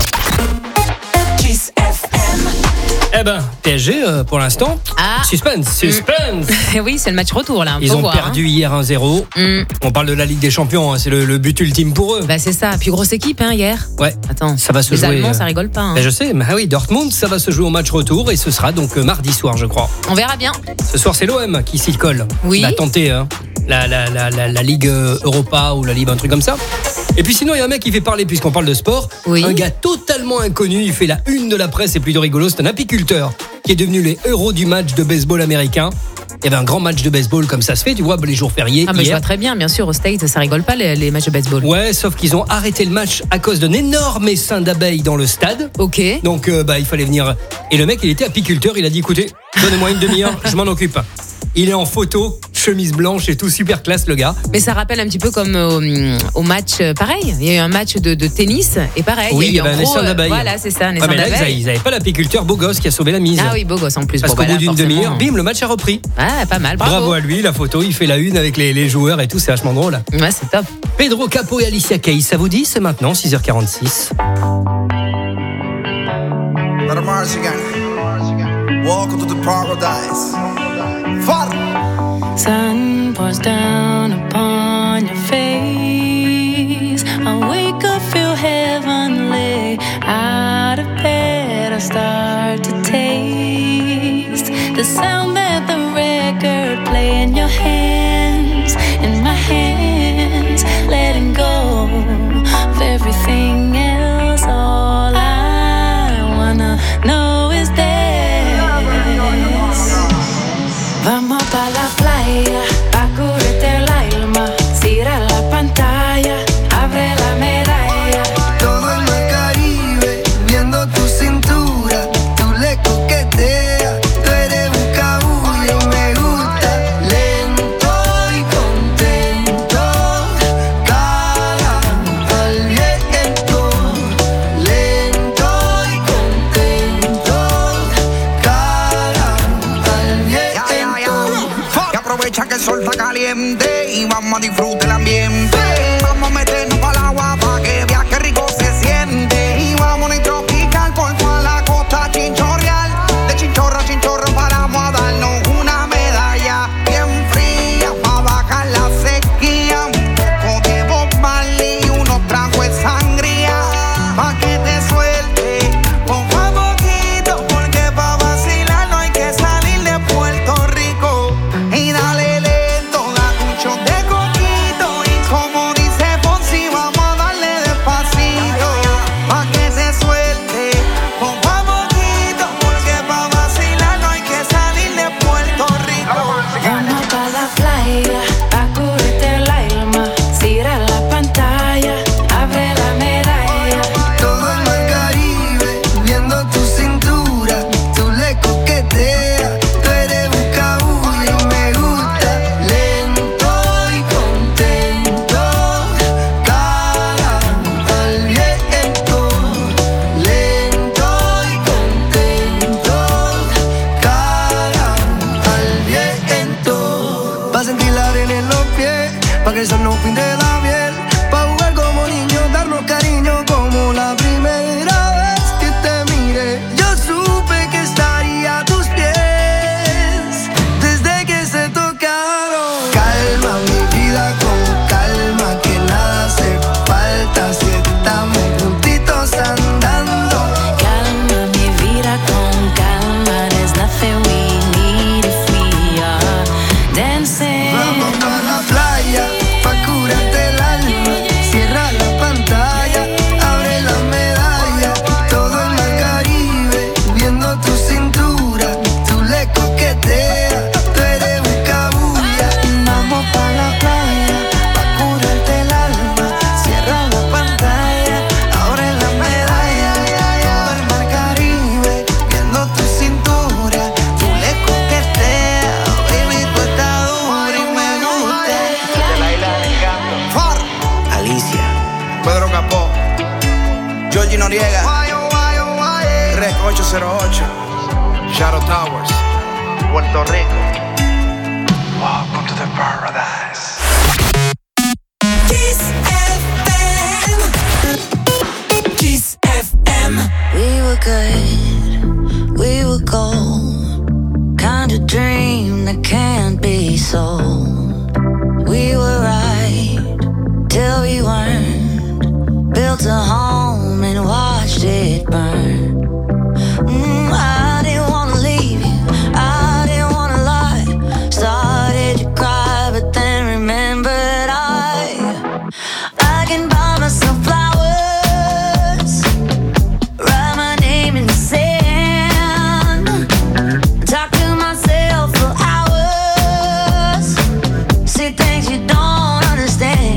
Eh ben, PSG pour l'instant. Suspense. Oui, c'est le match retour là. Ils ont perdu hier 1-0. On parle de la Ligue des Champions, hein, c'est le but ultime pour eux. Bah c'est ça, puis grosse équipe hier. Ouais. Attends, ça va se les jouer. Allemands, ça rigole pas. Hein. Ben, je sais, mais oui, Dortmund, ça va se jouer au match retour et ce sera donc mardi soir, je crois. On verra bien. Ce soir, c'est l'OM qui s'y colle. Oui. Il va tenter la Ligue Europa ou la Ligue, un truc comme ça. Et puis sinon, il y a un mec qui fait parler, puisqu'on parle de sport. Oui. Un gars totalement inconnu, il fait la une de la presse, et plutôt rigolo. C'est un apiculteur qui est devenu les héros du match de baseball américain. Il y avait un grand match de baseball comme ça se fait, tu vois, les jours fériés. Ah, mais je vois très bien, bien sûr, au States, ça rigole pas les matchs de baseball. Ouais, sauf qu'ils ont arrêté le match à cause d'un énorme essaim d'abeilles dans le stade. Ok. Donc, il fallait venir. Et le mec, il était apiculteur, il a dit écoutez, donnez-moi une demi-heure, je m'en occupe. Il est en photo, chemise blanche et tout, super classe le gars. Mais ça rappelle un petit peu comme au match pareil. Il y a eu un match de tennis et pareil. Oui, il y avait un essaim d'abeilles. Voilà, c'est ça, un essaim mais là, d'abeilles. ils n'avaient pas l'apiculteur beau gosse qui a sauvé la mise. Ah oui, beau gosse en plus. Parce qu'au bout d'une demi-heure, bim, le match a repris. Ah, pas mal, bravo à lui, la photo, il fait la une avec les joueurs et tout, c'est vachement drôle. Ouais, c'est top. Pedro Capo et Alicia Keys, ça vous dit? C'est maintenant, 6h46. Welcome to the paradise. Sun pours down upon your face. I wake up, feel heavenly. Out of bed, I start to taste the sound that the record play in your hands, in my hands, letting go of everything else. All I wanna know is this. Vamos pa' la playa, pa' cubrirte el alma. Cierra la pantalla, abre la medalla. Todo el mar Caribe, viendo tu cintura. Tú le coqueteas, tú eres un cabullo. Me gusta lento y contento. Cagando al viento. Lento y contento. Cagando al viento. Y aprovecha que el sol está caliente y vamos a disfrutar el ambiente. Vamos a meternos para el agua para que veas qué rico se siente. Y vamos a tropical por toda la costa chinchorreal. De chinchorro a chinchorro paramos a darnos una medalla bien fría para bajar la sequía. Un poco de Bob Marley y unos tragos de sangría pa' que te suelte poco a poquito, porque pa' vacilar no hay que salir de Puerto Rico. Y dale lento, da un shot de coquito y como 808. Shadow Towers, Puerto Rico. Welcome to the paradise. Kiss FM. Kiss FM. We were good, we were gold. Kind of dream that can't be sold. We were right till we weren't. Built a home and watched it burn. I didn't wanna leave you, I didn't wanna lie. Started to cry, but then remembered I can buy myself flowers, write my name in the sand, talk to myself for hours, say things you don't understand.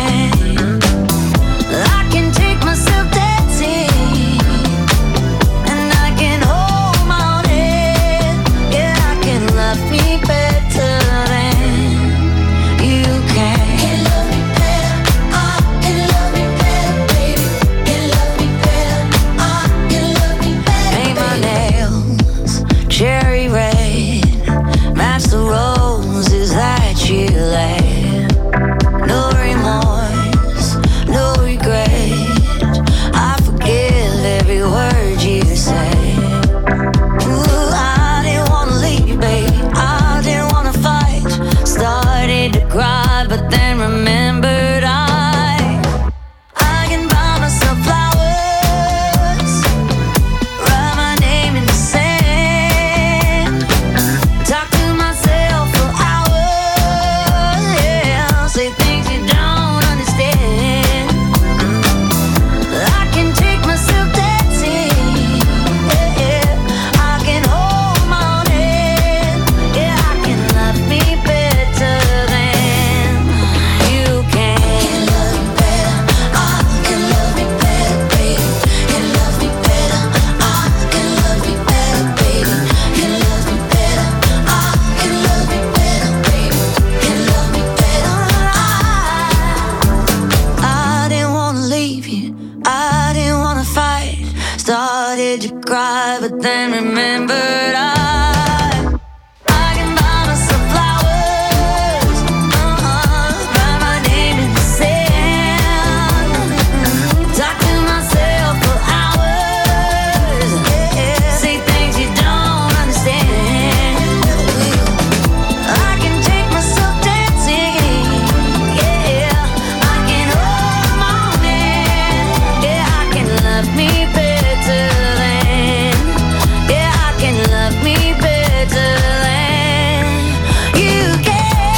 I can take myself dancing, and I can hold my own head. Yeah, I can love me better than you can. Can love me better, can love me better, baby. Can love me better, can love me better. Paint my nails cherry red, match the roses that you laid. No remorse, no regret. I forgive every word you say. Ooh, I didn't wanna leave, baby. I didn't wanna fight. Started to cry, but then remembered I can buy myself flowers, write my name in the sand, talk to myself for hours, yeah, say things you don't understand. I can take myself dancing, yeah, I can hold my own head, yeah, I can love me better than you can. Can love me better, can love me better, baby. Can love me better, can love me better, baby. Can love me better, can love me better, baby. Can love me better. I didn't wanna leave you, I didn't wanna fight. Started to cry, but then remembered I can buy myself flowers, write my name in the sand, talk to myself for hours, yeah, say things you don't understand. I can take myself dancing, yeah, I can hold my own hand, yeah, I can love me better than, yeah, I can love me better than you can.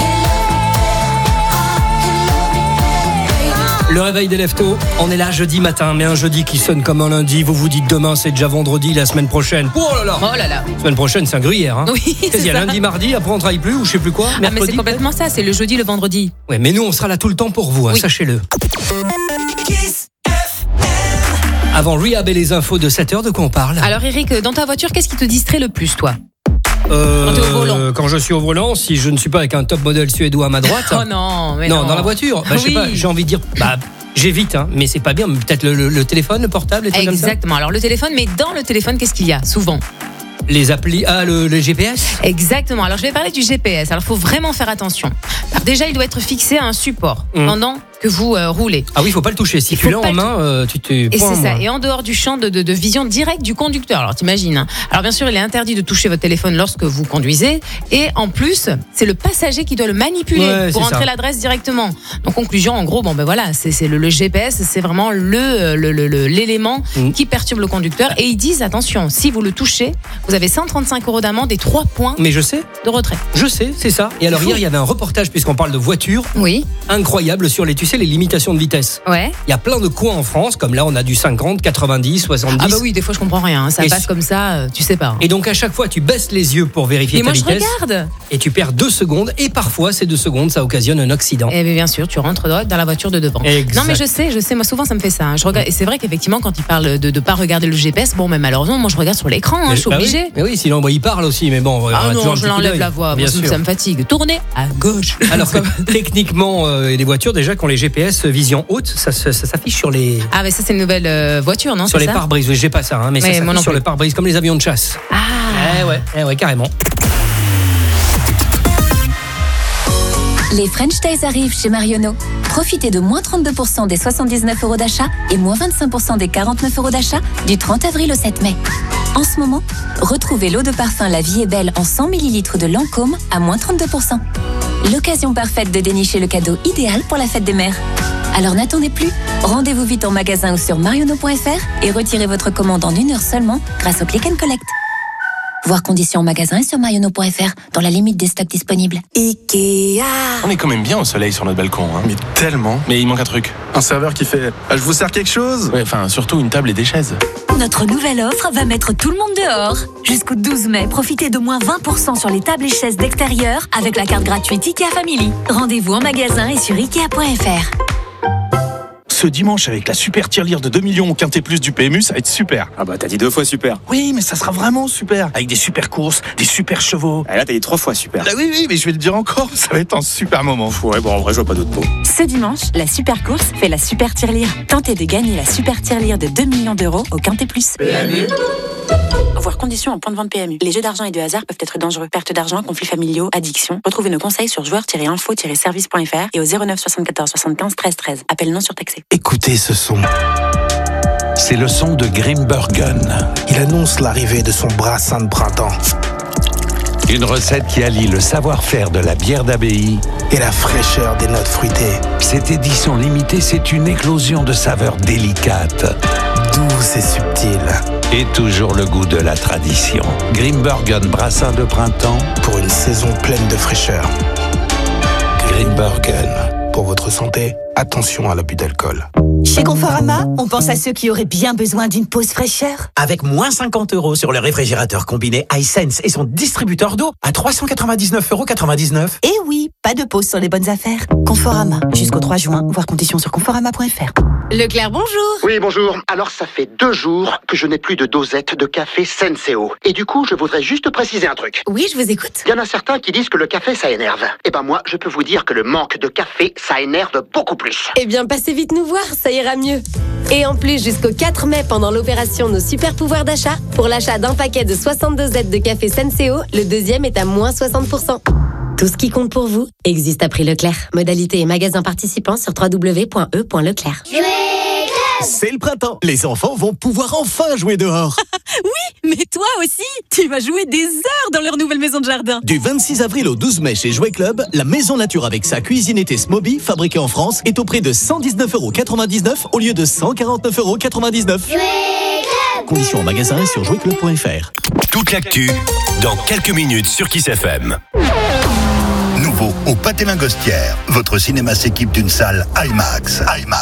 Le réveil des leftos, on est là jeudi matin, mais un jeudi qui sonne comme un lundi. Vous vous dites demain, c'est déjà vendredi, la semaine prochaine. Oh là là, Oh là là. La semaine prochaine, c'est un gruyère. Hein. Oui, c'est Il y a ça. lundi, mardi, après on travaille plus ou je sais plus quoi. Ah, mais Mercredi, c'est complètement ça, c'est le jeudi, le vendredi. ouais, mais nous, on sera là tout le temps pour vous, hein, Oui. sachez-le. Kiss. Avant Rehab et les infos de 7h, de quoi on parle? Alors Eric, dans ta voiture, qu'est-ce qui te distrait le plus, toi? Quand t'es au volant. Quand je suis au volant, si je ne suis pas avec un top modèle suédois à ma droite. Oh non, mais non. dans la voiture. Bah, je sais Oui. pas, j'ai envie de dire, j'évite, hein, mais c'est pas bien. Peut-être le téléphone, le portable, les trucs comme ça. Exactement. Alors le téléphone, mais dans le téléphone, qu'est-ce qu'il y a souvent? Les applis, le GPS. Exactement. Alors je vais parler du GPS. Alors il faut vraiment faire attention. Alors, déjà, il doit être fixé à un support pendant que vous roulez. Ah oui, il faut pas le toucher. Si tu l'as en main, tu te Et points c'est en ça. main. Et en dehors du champ de vision directe du conducteur. Alors t'imagines. Hein. Alors bien sûr, il est interdit de toucher votre téléphone lorsque vous conduisez. Et en plus, c'est le passager qui doit le manipuler Ouais, pour c'est entrer ça. l'adresse directement. Donc conclusion, en gros, bon ben voilà, c'est le GPS, c'est vraiment l'élément qui perturbe le conducteur. Et ils disent attention, si vous le touchez, vous avez 135 € d'amende et 3 points Mais je sais. de retrait. Je sais, c'est ça. Et alors Fou. hier, il y avait un reportage, puisqu'on parle de voitures, Oui. incroyable sur les limitations de vitesse. Ouais. Il y a plein de coins en France, comme là, on a du 50, 90, 70. Ah bah oui, des fois je comprends rien. Hein. Ça Et passe comme ça, tu sais pas. Hein. Et donc à chaque fois, tu baisses les yeux pour vérifier Mais ta moi je vitesse. regarde. Et tu perds 2 secondes. Et parfois, ces 2 secondes, ça occasionne un accident. Eh bien sûr, tu rentres dans la voiture de devant. Exact. Non mais je sais, moi souvent ça me fait ça. Hein. Je regarde, et c'est vrai qu'effectivement quand il parle de pas regarder le GPS, bon mais malheureusement moi je regarde sur l'écran, hein, je suis Bah oui. obligée. Mais oui, sinon il parle aussi, mais bon. on Ah a toujours non, un je petit coup l'enlève d'œil. la voix, Bien parce que sûr. ça me fatigue. Tournez à gauche. Alors que techniquement, il y a des voitures déjà qui ont les GPS vision haute, ça s'affiche sur les. Ah, mais ça, c'est une nouvelle voiture, non? Sur c'est les ça pare-brises, oui, j'ai pas ça, mais ça s'affiche sur le pare-brise, comme les avions de chasse. Ah. Eh ouais, carrément. Les French Days arrivent chez Marionneau. Profitez de moins 32% des 79 € d'achat et moins 25% des 49 € d'achat du 30 avril au 7 mai. En ce moment, retrouvez l'eau de parfum La Vie est Belle en 100 ml de Lancôme à moins 32%. L'occasion parfaite de dénicher le cadeau idéal pour la fête des mères. Alors n'attendez plus, rendez-vous vite en magasin ou sur marionneau.fr et retirez votre commande en 1 heure seulement grâce au Click and Collect. Voir conditions en magasin et sur marionneau.fr dans la limite des stocks disponibles. Ikea. On est quand même bien au soleil sur notre balcon. Mais tellement. Mais il manque un truc. Un serveur qui fait « Je vous sers quelque chose ?» Ouais, enfin, surtout une table et des chaises. Notre nouvelle offre va mettre tout le monde dehors. Jusqu'au 12 mai, profitez de moins 20% sur les tables et chaises d'extérieur avec la carte gratuite IKEA Family. Rendez-vous en magasin et sur Ikea.fr. Ce dimanche, avec la super tirelire de 2 millions au Quintet Plus du PMU, ça va être super. Ah bah t'as dit 2 fois super. Oui, mais ça sera vraiment super. Avec des super courses, des super chevaux. Et là t'as dit 3 fois super. Ah oui, mais je vais le dire encore, ça va être un super moment. Ouais, bon en vrai je vois pas d'autres mots. Ce dimanche, la super course fait la super tirelire. Tentez de gagner la super tirelire de 2 millions d'euros au Quintet Plus. PMU. Voir conditions en point de vente PMU. Les jeux d'argent et de hasard peuvent être dangereux. Perte d'argent, conflits familiaux, addiction. Retrouvez nos conseils sur joueurs-info-service.fr et au 09 74 75 13 13. Appel non surtaxé. Écoutez ce son. C'est le son de Grimbergen. Il annonce l'arrivée de son brassin de printemps. Une recette qui allie le savoir-faire de la bière d'abbaye et la fraîcheur des notes fruitées. Cette édition limitée, c'est une éclosion de saveurs délicates. Douce et subtile. Et toujours le goût de la tradition. Grimbergen brassin de printemps. Pour une saison pleine de fraîcheur. Grimbergen. Pour votre santé, attention à l'abus d'alcool. Chez Conforama, on pense à ceux qui auraient bien besoin d'une pause fraîcheur. Avec moins 50 € sur le réfrigérateur combiné iSense et son distributeur d'eau à 399,99 €. Et oui, pas de pause sur les bonnes affaires. Conforama, jusqu'au 3 juin, voir conditions sur conforama.fr. Leclerc, bonjour. Oui, bonjour. Alors, ça fait 2 jours que je n'ai plus de dosette de café Senseo. Et du coup, je voudrais juste préciser un truc. Oui, je vous écoute. Il y en a certains qui disent que le café, ça énerve. Eh ben moi, je peux vous dire que le manque de café, ça énerve beaucoup plus. Eh bien, passez vite nous voir, ça ira mieux. Et en plus, jusqu'au 4 mai, pendant l'opération Nos Super Pouvoirs d'achat, pour l'achat d'un paquet de 62 Z de café Senseo, le deuxième est à moins 60%. Tout ce qui compte pour vous existe à prix Leclerc. Modalité et magasin participants sur www.e.leclerc. C'est le printemps. Les enfants vont pouvoir enfin jouer dehors. Oui, mais toi aussi, tu vas jouer des heures dans leur nouvelle maison de jardin. Du 26 avril au 12 mai chez Jouet Club, la maison nature avec sa cuisinette Smoby, fabriquée en France, est au prix de 119,99 € au lieu de 149,99 €. Conditions en magasin et sur jouetclub.fr. Toute l'actu, dans quelques minutes sur Kiss FM. Nouveau au Pâté Lingostière, votre cinéma s'équipe d'une salle IMAX.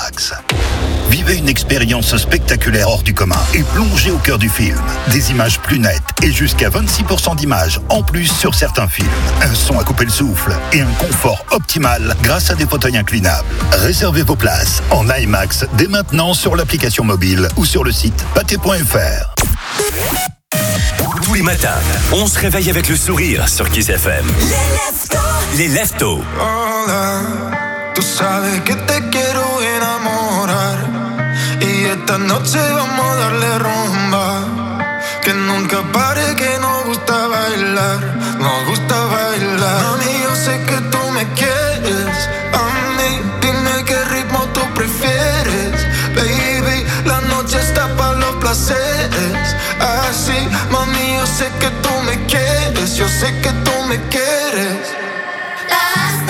Vivez une expérience spectaculaire hors du commun et plongez au cœur du film. Des images plus nettes et jusqu'à 26% d'images en plus sur certains films. Un son à couper le souffle et un confort optimal grâce à des fauteuils inclinables. Réservez vos places en IMAX dès maintenant sur l'application mobile ou sur le site pâté.fr. Tous les matins, on se réveille avec le sourire sur Kiss FM. Les Leftos. Hola, tú sabes que te quiero enamorar y esta noche vamos a darle rumba, que nunca pare, que nos gusta bailar, Mami, yo sé que tú me quieres, a mí, dime qué ritmo tú prefieres, baby, la noche está para los placeres, así, mami, yo sé que tú me quieres, yo sé que tú me quieres.